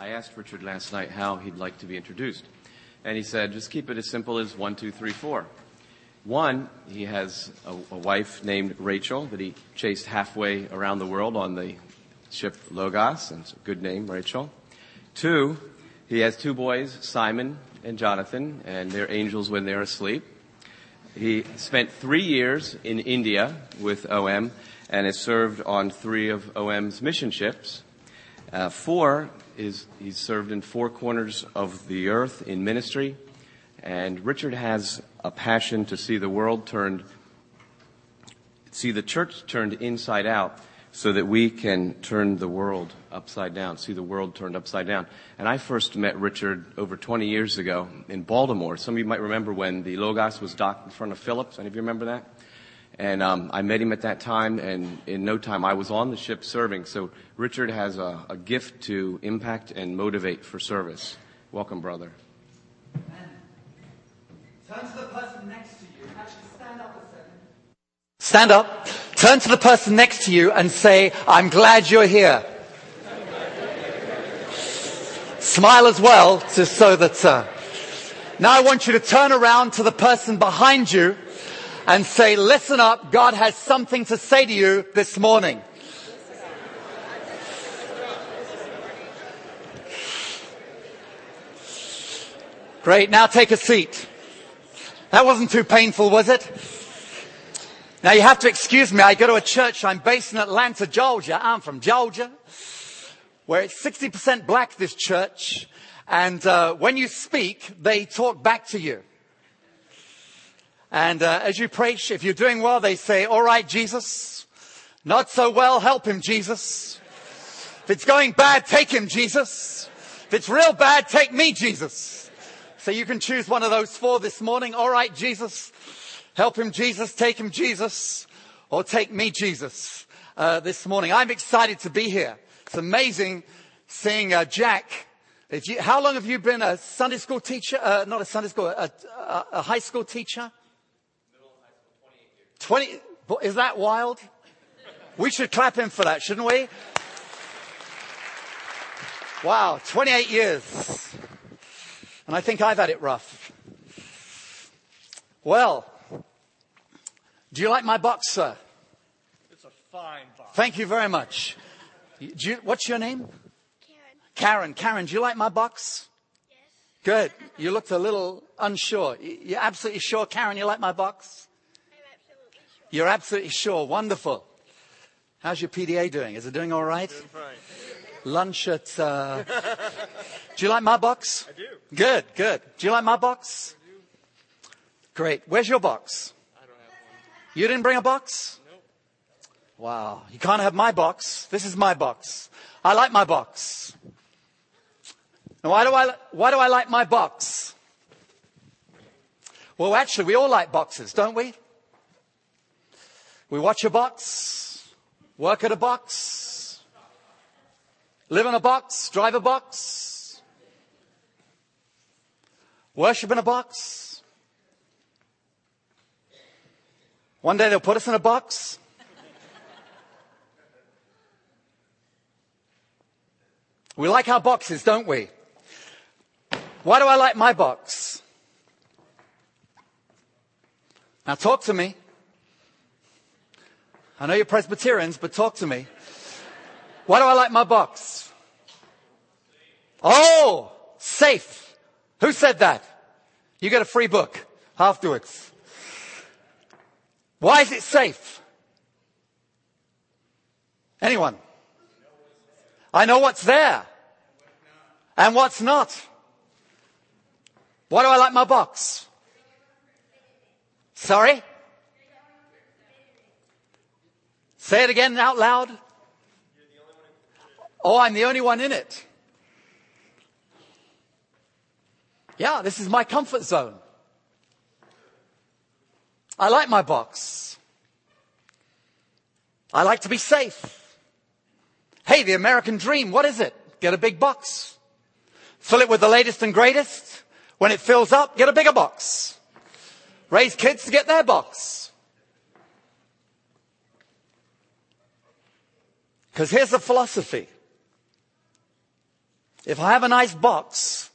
I asked Richard last night how he'd like to be introduced. And he said, just keep it as simple as 1, 2, 3, 4. 1, he has a wife named Rachel that he chased halfway around the world on the ship Logos, and it's a good name, Rachel. 2, he has 2 boys, Simon and Jonathan, and they're angels when they're asleep. He spent 3 years in India with OM and has served on 3 of OM's mission ships. 4, he's served in 4 corners of the earth in ministry. And Richard has a passion to see the church turned inside out so that we can turn the world upside down, see the world turned upside down. And I first met Richard over 20 years ago in Baltimore. Some of you might remember when the Logos was docked in front of Phillips. Any of you remember that? And I met him at that time, and in no time I was on the ship serving. So Richard has a gift to impact and motivate for service. Welcome, brother. Amen. Turn to the person next to you. Actually, stand up a second. Stand up. Turn to the person next to you and say, I'm glad you're here. Smile as well, just so that... Now I want you to turn around to the person behind you and say, listen up, God has something to say to you this morning. Great, now take a seat. That wasn't too painful, was it? Now you have to excuse me, I go to a church, I'm based in Atlanta, Georgia. I'm from Georgia, where it's 60% black, this church. And when you speak, they talk back to you. And as you preach, if you're doing well, they say, all right, Jesus. Not so well, help him, Jesus. If it's going bad, take him, Jesus. If it's real bad, take me, Jesus. So you can choose one of those 4 this morning. All right, Jesus. Help him, Jesus. Take him, Jesus. Or take me, Jesus, this morning. I'm excited to be here. It's amazing seeing Jack. How long have you been a Sunday school teacher? Not a Sunday school, a high school teacher? 28 years. 20, is that wild? We should clap him for that, shouldn't we? Wow, 28 years. And I think I've had it rough. Well, do you like my box, sir? It's a fine box. Thank you very much. What's your name? Karen. Karen, do you like my box? Yes. Good. You looked a little unsure. You're absolutely sure, Karen, you like my box? I'm absolutely sure. You're absolutely sure. Wonderful. How's your PDA doing? Is it doing all right? Doing fine. Lunch at... Do you like my box? I do. Good. Do you like my box? I do. Great. Where's your box? I don't have one. You didn't bring a box? Nope. Wow. You can't have my box. This is my box. I like my box. Now, why do I like my box? Well, actually, we all like boxes, don't we? We watch a box, work at a box, live in a box, drive a box, worship in a box. One day they'll put us in a box. We like our boxes, don't we? Why do I like my box? Now talk to me. I know you're Presbyterians, but talk to me. Why do I like my box? Oh, safe. Who said that? You get a free book afterwards. Why is it safe? Anyone? I know what's there and what's not. Why do I like my box? Sorry? Say it again out loud. Oh, I'm the only one in it. Yeah, this is my comfort zone. I like my box. I like to be safe. Hey, the American dream, what is it? Get a big box. Fill it with the latest and greatest. When it fills up, get a bigger box. Raise kids to get their box. Because here's the philosophy. If I have a nice box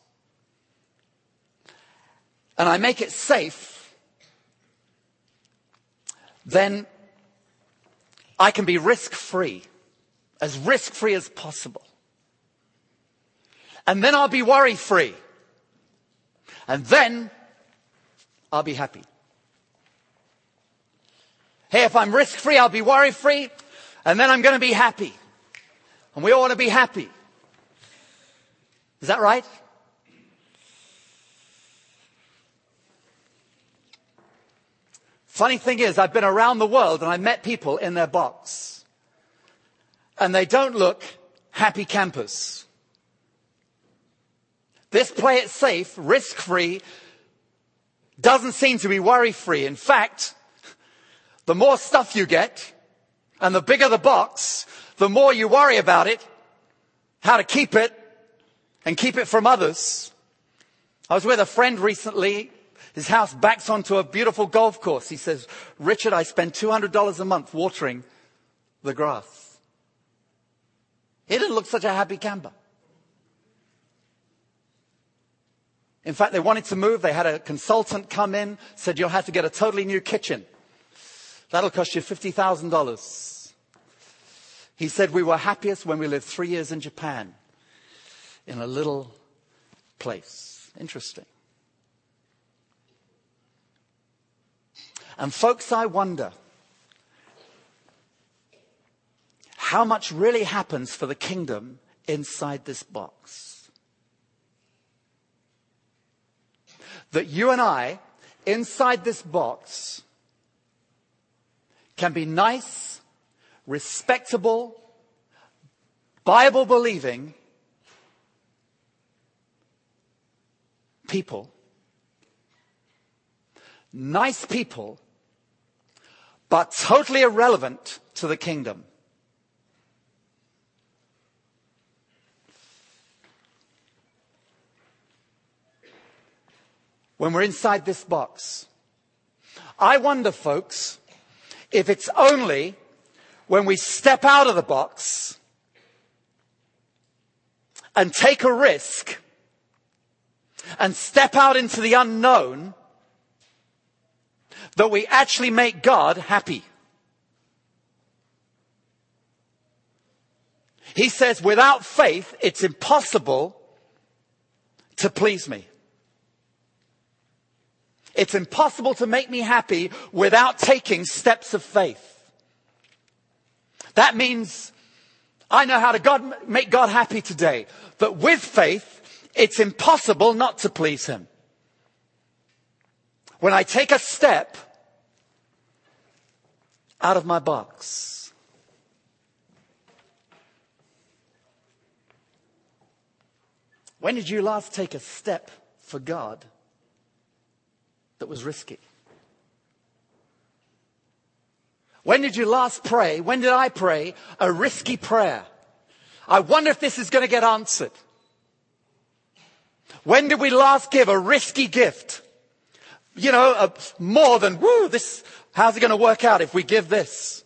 and I make it safe, then I can be risk-free as possible. And then I'll be worry-free. And then I'll be happy. Hey, if I'm risk-free, I'll be worry-free, and then I'm going to be happy. And we all want to be happy. Is that right? Funny thing is, I've been around the world and I met people in their box. And they don't look happy campers. This play it safe, risk-free, doesn't seem to be worry-free. In fact, the more stuff you get and the bigger the box, the more you worry about it, how to keep it and keep it from others. I was with a friend recently. His house backs onto a beautiful golf course. He says, Richard, I spend $200 a month watering the grass. He didn't look such a happy camper. In fact, they wanted to move. They had a consultant come in, said, you'll have to get a totally new kitchen. That'll cost you $50,000. He said, we were happiest when we lived 3 years in Japan in a little place. Interesting. And folks, I wonder how much really happens for the kingdom inside this box. That you and I, inside this box, can be nice, respectable, Bible-believing people. Nice people, but totally irrelevant to the kingdom. When we're inside this box, I wonder, folks, if it's only when we step out of the box and take a risk and step out into the unknown that we actually make God happy. He says, without faith, it's impossible to please me. It's impossible to make me happy without taking steps of faith. That means I know how to make God happy today. But with faith, it's impossible not to please him. When I take a step out of my box. When did you last take a step for God that was risky? When did you last pray? When did I pray a risky prayer? I wonder if this is going to get answered. When did we last give a risky gift? You know, more than, how's it going to work out if we give this?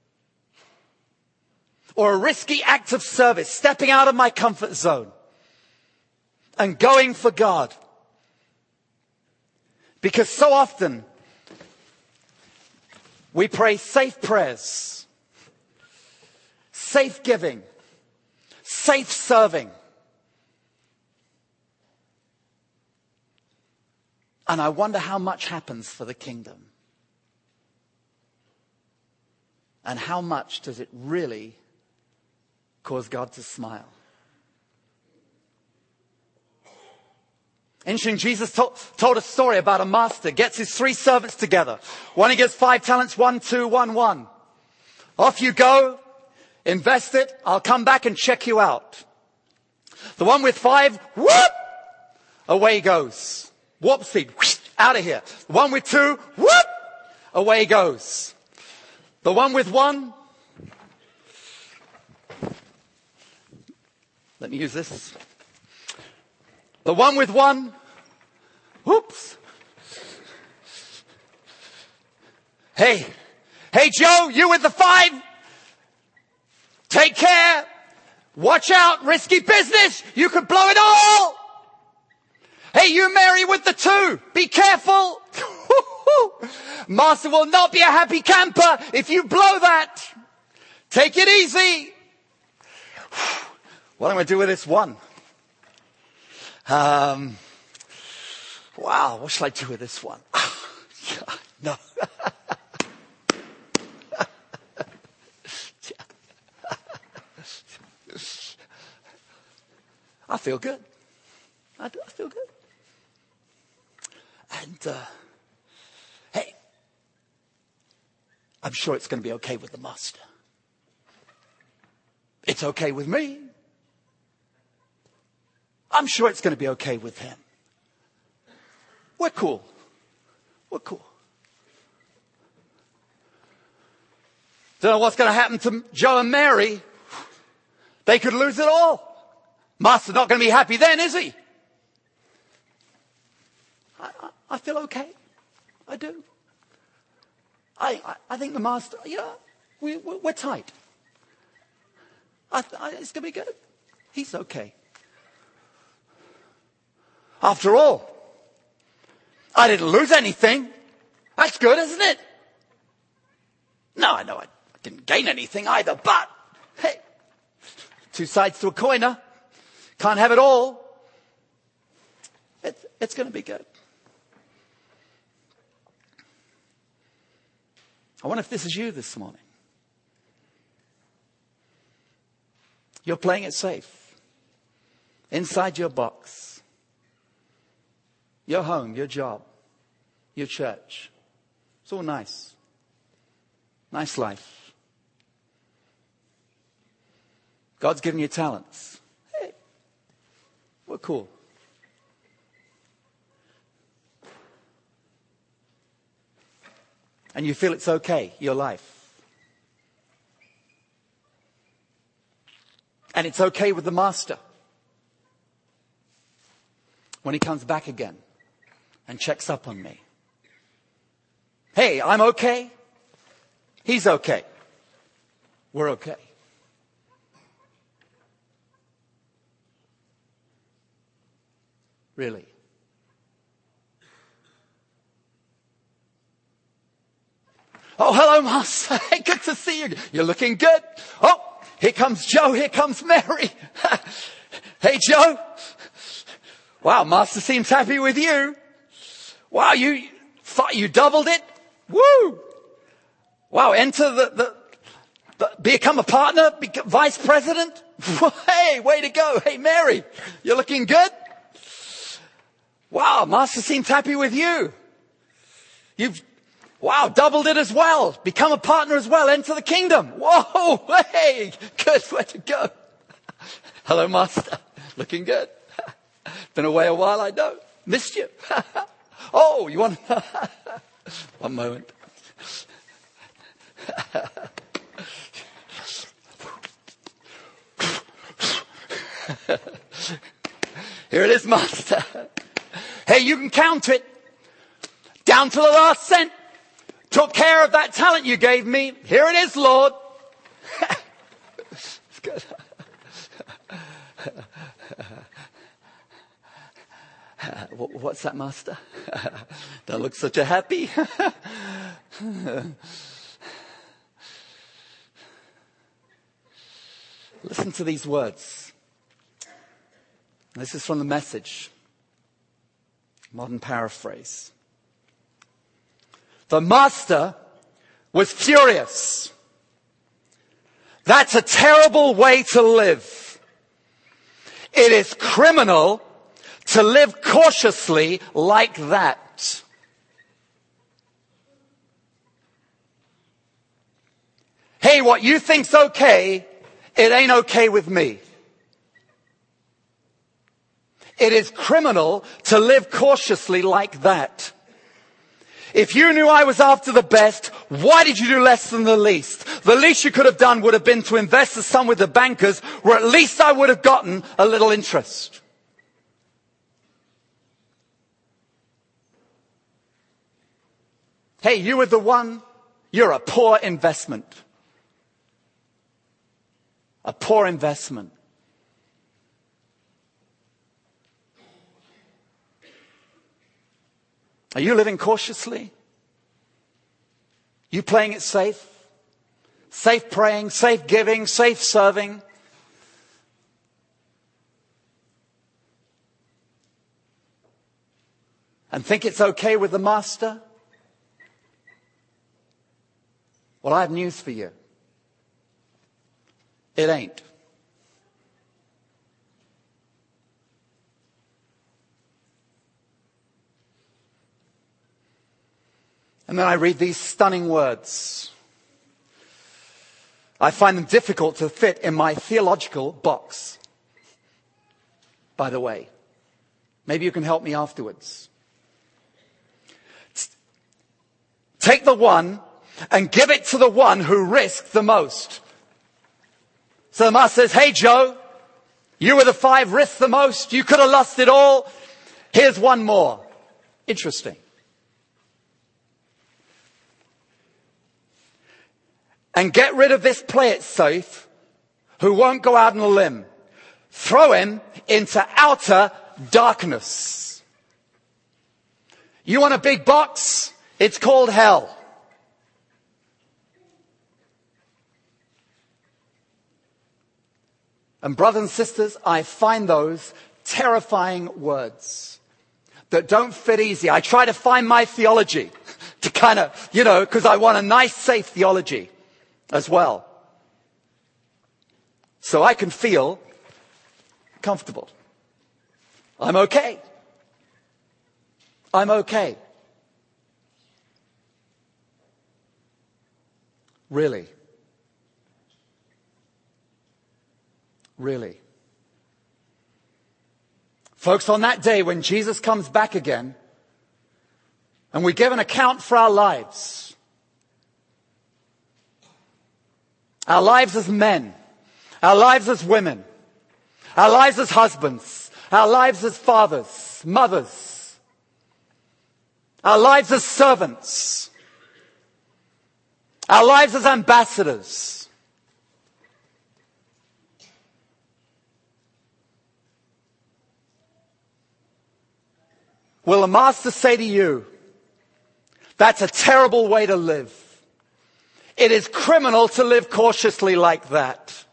Or a risky act of service, stepping out of my comfort zone and going for God. Because so often we pray safe prayers, safe giving, safe serving. And I wonder how much happens for the kingdom. And how much does it really cause God to smile? Interesting, Jesus told a story about a master gets his 3 servants together. One he gives 5 talents, 1, 2, 1, 1. Off you go, invest it, I'll come back and check you out. The one with 5, whoop, away he goes. Whoopsie, out of here. The one with 2, whoop, away he goes. The one with 1, let me use this. The one with 1, whoops. Hey Joe, you with the 5, take care. Watch out, risky business. You could blow it all. Hey, you Mary with the 2. Be careful. Master will not be a happy camper if you blow that. Take it easy. What am I going to do with this 1? Wow, what shall I do with this 1? No. I feel good. I feel good. And, hey, I'm sure it's going to be okay with the master. It's okay with me. I'm sure it's going to be okay with him. We're cool. We're cool. Don't know what's going to happen to Joe and Mary. They could lose it all. Master's not going to be happy then, is he? I feel okay. I do. I think the master, we're tight. It's going to be good. He's okay. After all, I didn't lose anything. That's good, isn't it? No, I know I didn't gain anything either, but hey, 2 sides to a coin, huh? Can't have it all. It's going to be good. I wonder if this is you this morning. You're playing it safe. Inside your box. Your home, your job, your church. It's all nice. Nice life. God's given you talents. Hey, we're cool. And you feel it's okay, your life. And it's okay with the master. When he comes back again and checks up on me. Hey, I'm okay. He's okay. We're okay. Really. Oh, hello, Master. Hey, good to see you. You're looking good. Oh, here comes Joe. Here comes Mary. Hey, Joe. Wow, Master seems happy with you. Wow, you doubled it. Woo. Wow, enter the become a partner, vice president. Hey, way to go. Hey, Mary, you're looking good. Wow, Master seems happy with you. Wow, doubled it as well. Become a partner as well. Enter the kingdom. Whoa, hey, good, way to go. Hello, Master. Looking good. Been away a while, I know. Missed you. Oh, you want... One moment. Here it is, Master. Hey, you can count it. Down to the last cent. Took care of that talent you gave me. Here it is, Lord. It's good. What's that, Master? Don't look such a happy. Listen to these words. This is from the Message. Modern paraphrase. The master was furious. That's a terrible way to live. It is criminal to live cautiously like that. Hey, what you think's okay, it ain't okay with me. It is criminal to live cautiously like that. If you knew I was after the best, why did you do less than the least? The least you could have done would have been to invest the sum with the bankers, where at least I would have gotten a little interest. Hey, you were the one, you're a poor investment. A poor investment. Are you living cautiously? You playing it safe? Safe praying, safe giving, safe serving? And think it's okay with the master? Well, I have news for you. It ain't. And then I read these stunning words. I find them difficult to fit in my theological box. By the way, maybe you can help me afterwards. Take the one and give it to the one who risked the most. So the master says, hey Joe, you were the 5 risked the most. You could have lost it all. Here's one more. Interesting. And get rid of this play it safe who won't go out on a limb. Throw him into outer darkness. You want a big box? It's called hell. And brothers and sisters, I find those terrifying words that don't fit easy. I try to find my theology to kind of, because I want a nice, safe theology as well. So I can feel comfortable. I'm okay. I'm okay. Really? Really? Folks, on that day when Jesus comes back again and we give an account for our lives as men, our lives as women, our lives as husbands, our lives as fathers, mothers, our lives as servants, our lives as ambassadors. Will the master say to you, that's a terrible way to live. It is criminal to live cautiously like that.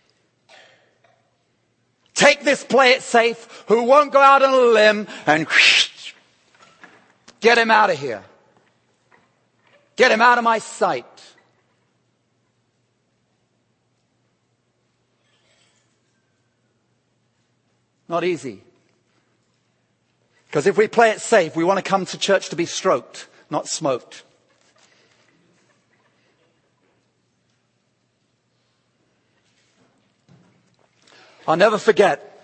Take this play it safe who won't go out on a limb and get him out of here. Get him out of my sight. Not easy. Because if we play it safe, we want to come to church to be stroked, not smoked. I'll never forget.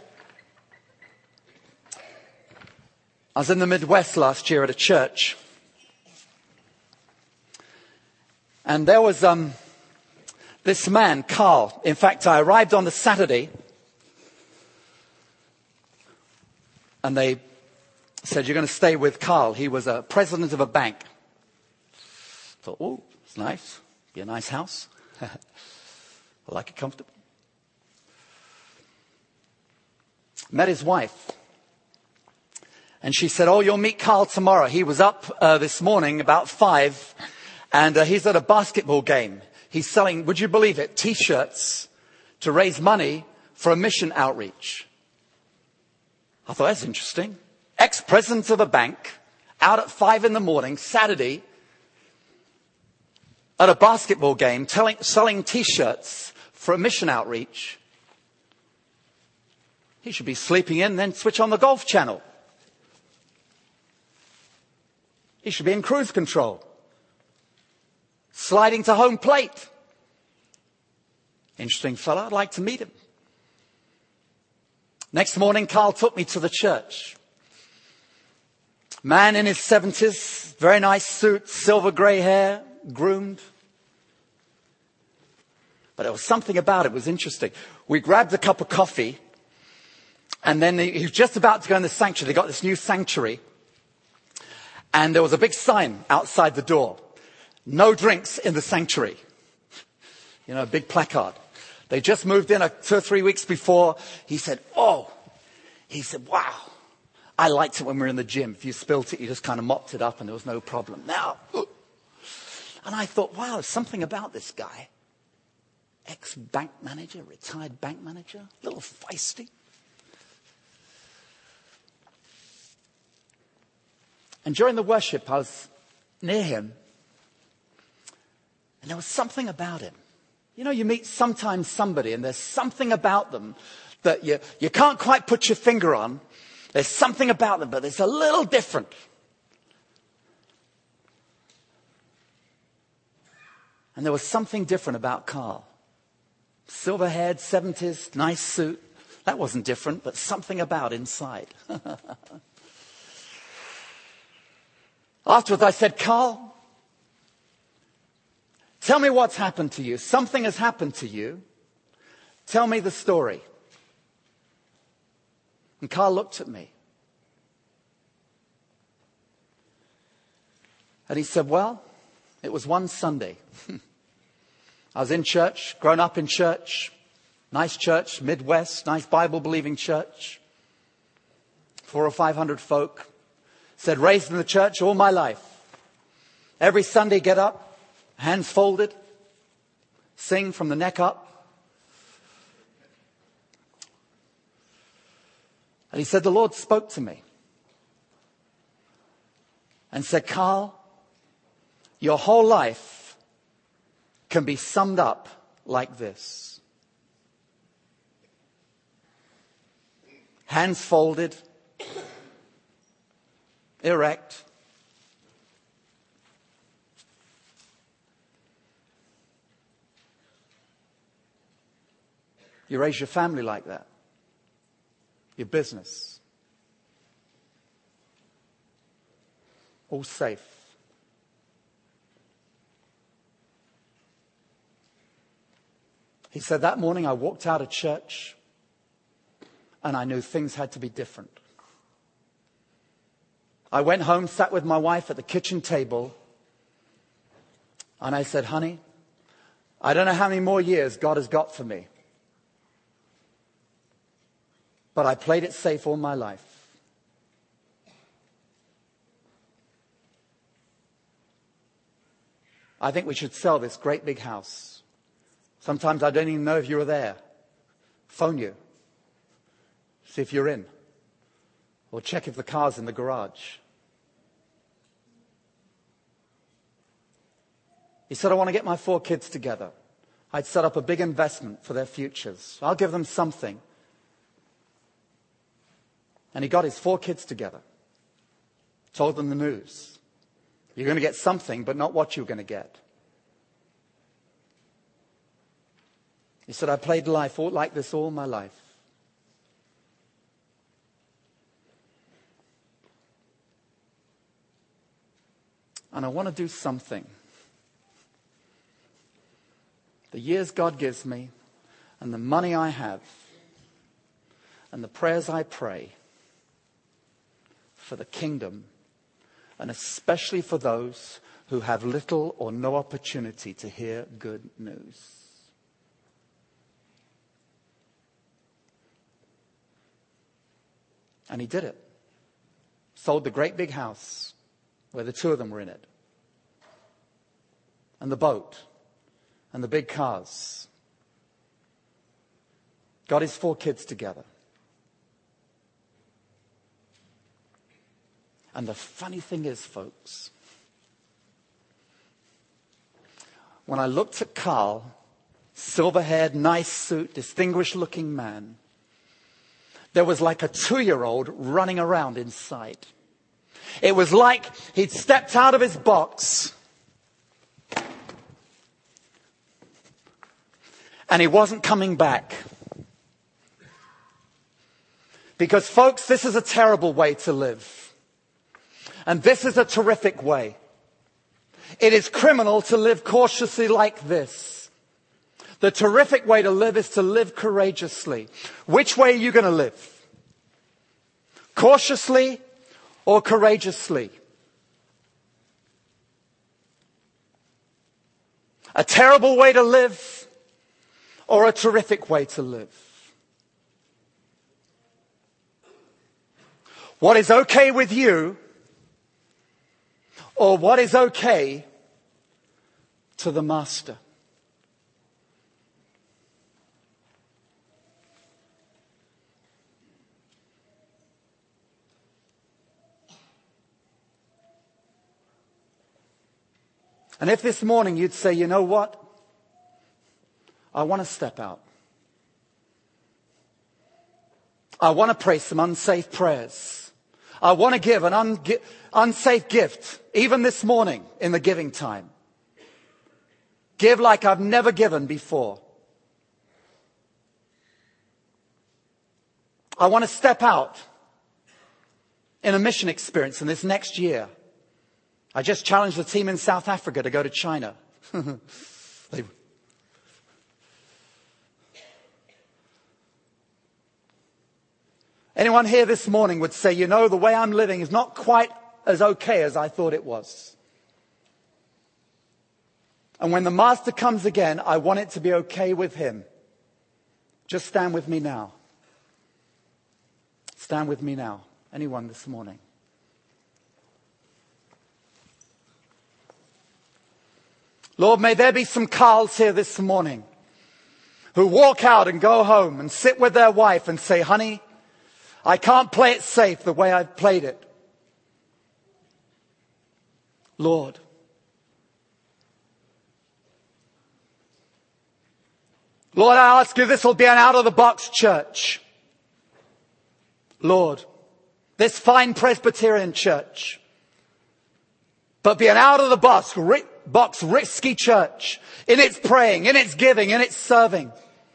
I was in the Midwest last year at a church. And there was this man, Carl. In fact, I arrived on the Saturday. And they said, you're going to stay with Carl. He was a president of a bank. I thought, oh, it's nice. Be a nice house. I like it comfortable. Met his wife. And she said, oh, you'll meet Carl tomorrow. He was up this morning about 5. And he's at a basketball game. He's selling, would you believe it, T-shirts to raise money for a mission outreach. I thought, that's interesting. Ex-president of a bank, out at 5 in the morning, Saturday, at a basketball game, selling T-shirts for a mission outreach. He should be sleeping in, then switch on the Golf Channel. He should be in cruise control. Sliding to home plate. Interesting fellow, I'd like to meet him. Next morning, Carl took me to the church. Man in his 70s, very nice suit, silver grey hair, groomed. But there was something about it, it was interesting. We grabbed a cup of coffee, and then he was just about to go in the sanctuary. They got this new sanctuary, and there was a big sign outside the door. No drinks in the sanctuary. A big placard. They just moved in 2 or 3 weeks before. He said, wow, I liked it when we were in the gym. If you spilt it, you just kind of mopped it up and there was no problem. Now, and I thought, wow, there's something about this guy. Ex-bank manager, retired bank manager, a little feisty. And during the worship, I was near him. And there was something about him. You know, you meet sometimes somebody and there's something about them that you can't quite put your finger on. There's something about them, but it's a little different. And there was something different about Carl. Silver-haired, 70s, nice suit. That wasn't different, but something about inside. Afterwards, I said, Carl, tell me what's happened to you. Something has happened to you. Tell me the story. And Carl looked at me. And he said, well, it was one Sunday. I was in church, grown up in church, nice Midwest, nice Bible-believing church. 400 or 500 folk. Said, raised in the church all my life. Every Sunday, get up, hands folded, sing from the neck up. And he said, the Lord spoke to me and said, Carl, your whole life can be summed up like this. Hands folded, erect. You raise your family like that. Your business. All safe. He said, that morning I walked out of church and I knew things had to be different. I went home, sat with my wife at the kitchen table, and I said, honey, I don't know how many more years God has got for me, but I played it safe all my life. I think we should sell this great big house. Sometimes I don't even know if you were there. Phone you. See if you're in. Or check if the car's in the garage. He said, I want to get my 4 kids together. I'd set up a big investment for their futures. I'll give them something. And he got his 4 kids together. Told them the news. You're going to get something, but not what you're going to get. He said, I played life like this all my life. And I want to do something. The years God gives me, and the money I have, and the prayers I pray for the kingdom, and especially for those who have little or no opportunity to hear good news. And he did it. Sold the great big house where the 2 of them were in it. And the boat. And the big cars. Got his 4 kids together. And the funny thing is, folks, when I looked at Carl, silver-haired, nice suit, distinguished-looking man, there was like a 2-year-old running around inside. It was like he'd stepped out of his box and he wasn't coming back. Because, folks, this is a terrible way to live. And this is a terrific way. It is criminal to live cautiously like this. The terrific way to live is to live courageously. Which way are you going to live? Cautiously or courageously? A terrible way to live or a terrific way to live? what is okay with you or what is okay to the Master. And if this morning you'd say, you know what? I want to step out. I want to pray some unsafe prayers. I want to give an unsafe gift, even this morning in the giving time. Give like I've never given before. I want to step out in a mission experience in this next year. I just challenged the team in South Africa to go to China. Anyone here this morning would say, you know, the way I'm living is not quite as okay as I thought it was. And when the Master comes again, I want it to be okay with him. Just stand with me now. Stand with me now. Anyone this morning? Lord, may there be some Carls here this morning who walk out and go home and sit with their wife and say, honey, I can't play it safe the way I've played it. Lord, I ask you, this will be an out-of-the-box church. Lord, this fine Presbyterian church, but be an out-of-the-box, risky church in its praying, in its giving, in its serving.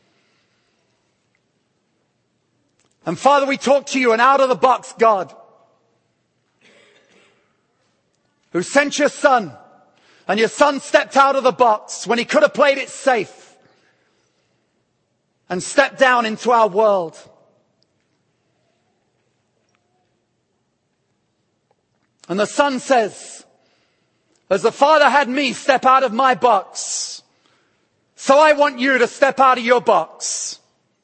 And Father, we talk to you, an out-of-the-box God who sent your Son, and your Son stepped out of the box when he could have played it safe and stepped down into our world. And the Son says, as the Father had me step out of my box, so I want you to step out of your box.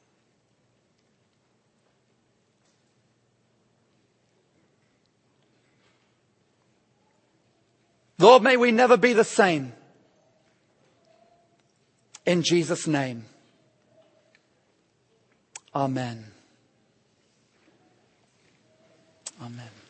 Lord, may we never be the same. In Jesus' name. Amen. Amen.